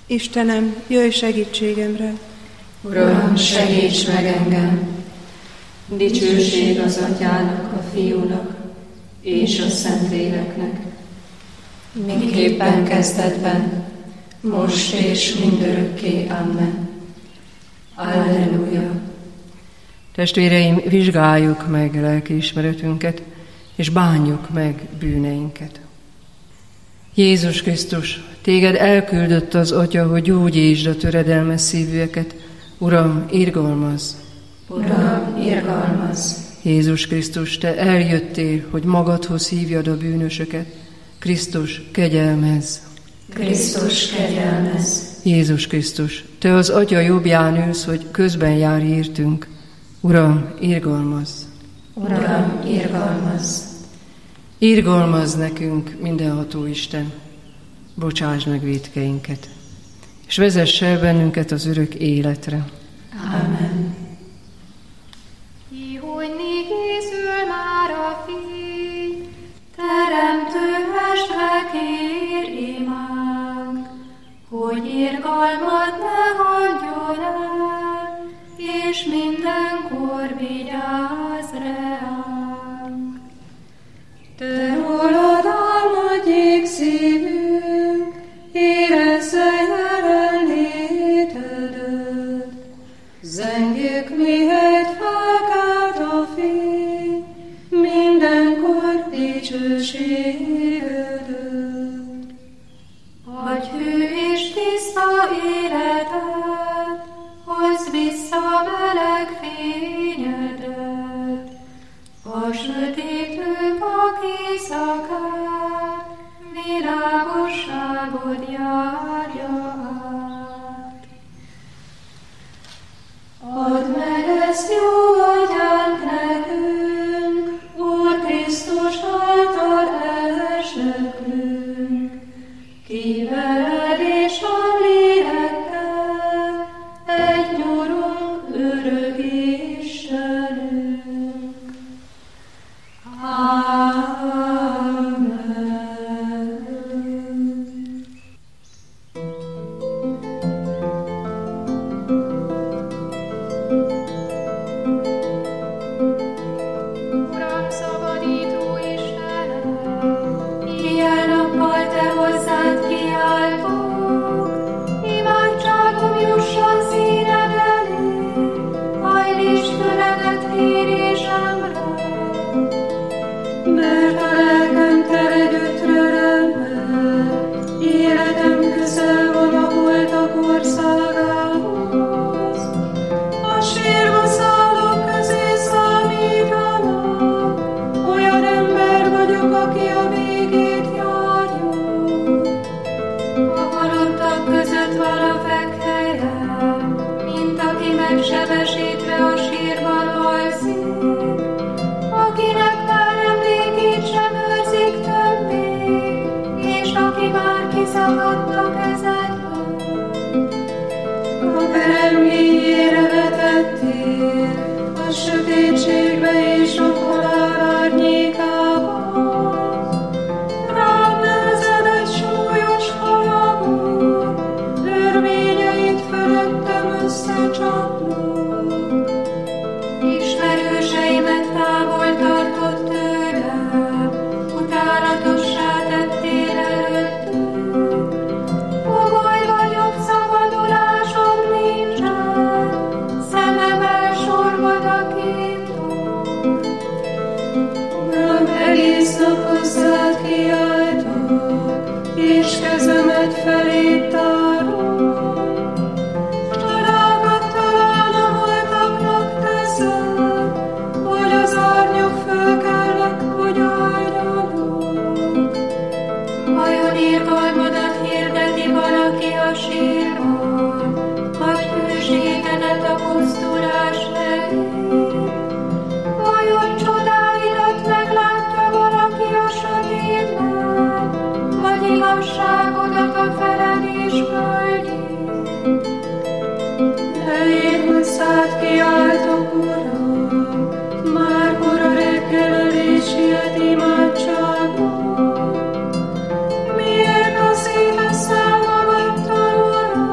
Istenem, jöjj segítségemre! Uram, segíts meg engem! Dicsőség az Atyának, a Fiúnak és a Szentléleknek, miképpen kezdetben, most és mindörökké. Amen. Alleluja! Testvéreim, vizsgáljuk meg lelkiismeretünket, és bánjuk meg bűneinket. Jézus Krisztus, téged elküldött az Atya, hogy gyógyítsd a töredelmes szívűeket. Uram, irgalmazz! Uram, irgalmazz! Jézus Krisztus, te eljöttél, hogy magadhoz hívjad a bűnösöket. Krisztus, kegyelmezz! Krisztus, kegyelmezz! Jézus Krisztus, te az Atya jobbján ülsz, hogy közben járj értünk. Uram, irgalmazz! Uram, irgalmazz! Irgalmazz nekünk, mindenható Isten, bocsáss meg vétkeinket, és vezess el bennünket az örök életre. Amen. Kihújni készül már a fény, teremtő mestre kér imánk, hogy irgalmad ne hagyjon el, és mindenkor vigyázz ránk. Te rólad álmodjék szívünk, érezze jelenlétedet. Zengjük, mihelyt felkelt a fény, mindenkor dicsőségedet. Adj hű és tiszta életet, hozz vissza meleg fényedet. A sötétül vak éjszakát, világosságod járja át. Add meg ezt jó atyánk nekünk, Úr Krisztus által elsöprünk. Ki veled és a lélekkel, egy nyurunk, örök Istenünk. Amen. Uram, szabadító Istenem, Éjjel-nappal te hozzád kiáltok, imádságom jusson színed elé, hajlítsd füledet kérésemre. Mert a lelkem tele gyötrelemmel, életem közel van a holtak országához. A sírba szállók közé számítanak, olyan ember vagyok, aki a végét járja. A halottak között van a fekhelyem, mint aki megsebesítve a sírban alszik, akinek már emlékét sem őrzik többé, és aki már kiszakadt a kezedből. A perem mélyére vetettél, a sötétségbe és a halál árnyékába. Rád nehezed egy súlyos halagot, örvényeit fölöttem összecsapnak. Ismerőseimet távol tartott tőlem, utálatossá tettél előttük. Fogoly vagyok, szabadulásom nincsen, szemem elsorvad a képtől. Uram, egész nap hozzád kiáltok, és kezemet feléd tárom. Csodákat talán a holtaknak teszem, hogy az árnyak fölkelnek, hogy áldjanak. Vajon irgalmadat hirdeti valaki a sírban, vagy hűségedet a pusztulás elé? Vajon csodáidat meglátja valaki a sötétben, vagy igazságodat a feledés földjén? De én hozzád kiáltok, Uram, már kora reggelelés siet imádságban. Miért a szíveszem magadtal, Uram?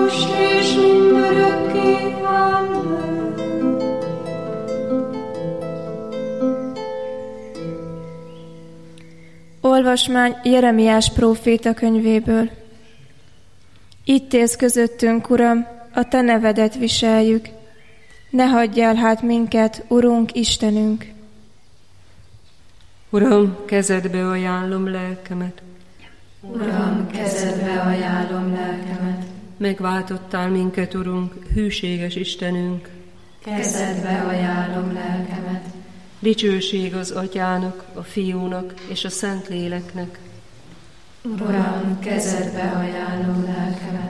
most és mindörökké. Amen. Olvasmány Jeremiás próféta könyvéből. Itt élsz közöttünk, Uram, a Te nevedet viseljük. Ne hagyjál hát minket, Urunk Istenünk! Uram, kezedbe ajánlom lelkemet. Uram, kezedbe ajánlom lelkemet. Megváltottál minket, Urunk, hűséges Istenünk. Kezedbe ajánlom lelkemet. Dicsőség az Atyának, a Fiúnak és a Szentléleknek. Uram, kezedbe ajánlom lelkemet.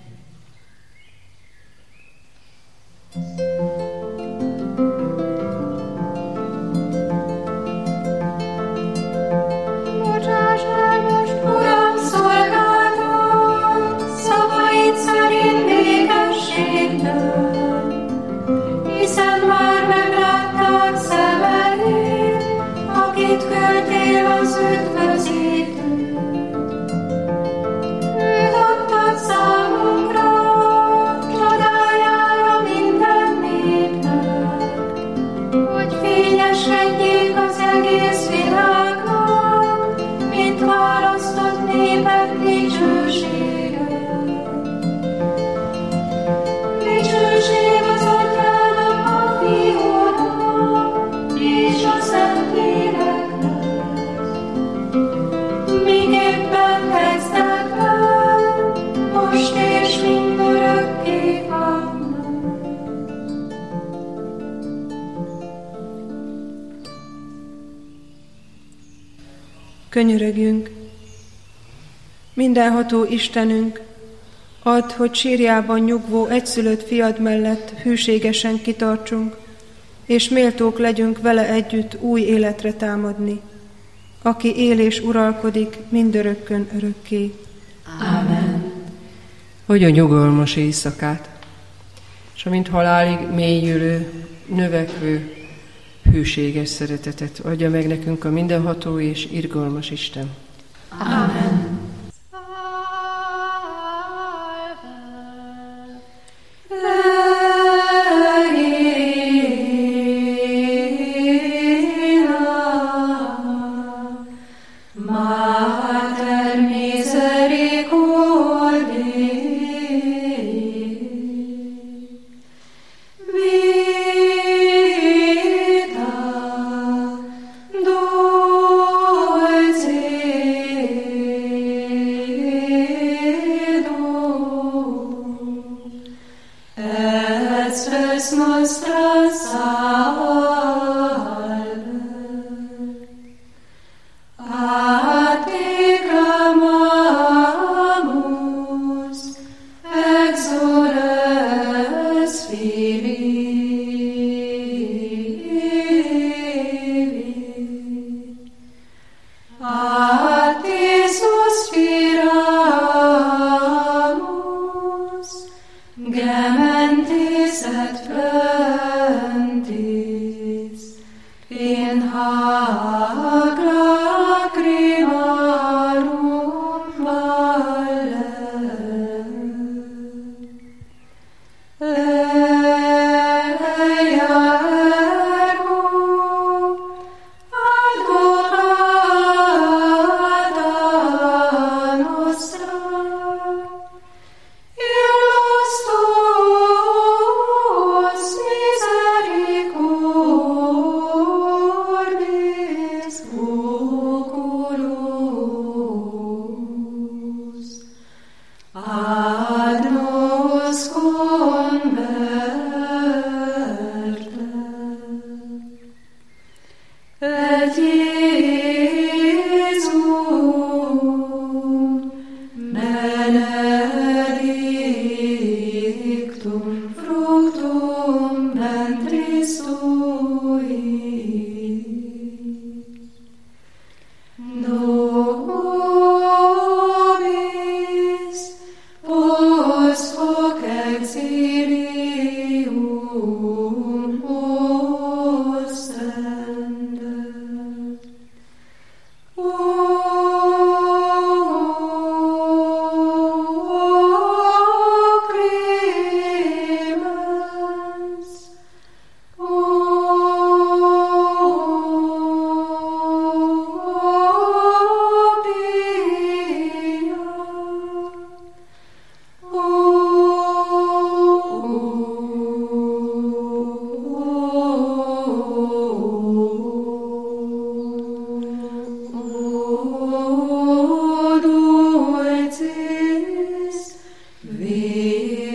Bocsáss el most, Uram, szolgáltat, szavaid szerint békességben, hiszen már meglátták szemeid, akit küldtél az üdvözítőt. Őt adtad számunkra, csodájára minden népnek, hogy fényesedjék az egész világnak, mint választott népek dicsősége. Dicsőség az Atyának, a Fiúnak és a Szentléleknek, miképpen kezdetben, most és mindörökké. Amen. Könyörögjünk! Mindenható Istenünk, add, hogy sírjában nyugvó egyszülött fiad mellett hűségesen kitartsunk, és méltók legyünk vele együtt új életre támadni, aki él és uralkodik mindörökkön örökké. Amen. Hogy a nyugalmas éjszakát, és amint halálig mélyülő, növekvő, hűséges szeretetet adja meg nekünk a mindenható és irgalmas Isten. Amen. Mater misericordiae, vita dulcedo, et spes nostra salve. A te clamamus, exoles Filii. A te suspiramus, gementis et plentis, in hac lacrimarum valle. Leia ergo advocata nostra, illos tuos misericordis oculos, ad nos converte. Et Iesum benedictum fructum ventris tui, nobis post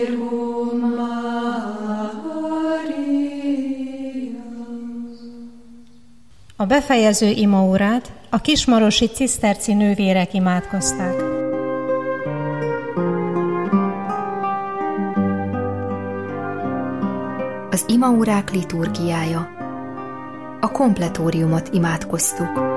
Virgo Maria. A befejező imaórát a kismarosi ciszterci nővérek imádkozták. Az imaórák liturgiája. A kompletóriumot imádkoztuk.